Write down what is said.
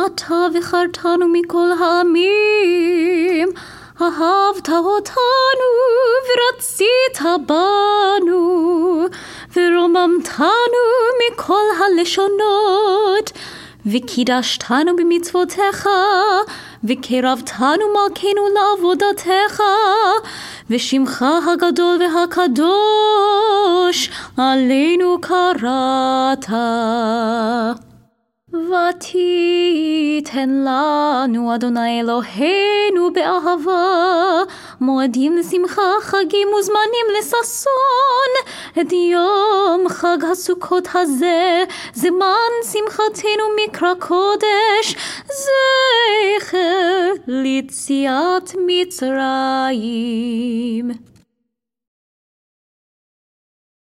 אתה וחרתנו מכל העמים, אהבת אותנו ורצית בנו, ורוממתנו מכל הלשונות, וקידשתנו במצוותיך, וקרבתנו מלכנו לעבודתך, ושמך הגדול והקדוש עלינו קראת. ותיתן לנו אדוני אלוהינו באהבה, מועדים לשמחה, חגים וזמנים לששון, את יום חג הסוכות הזה, זמן שמחתנו מקרא קודש, זכר ליציאת מצרים.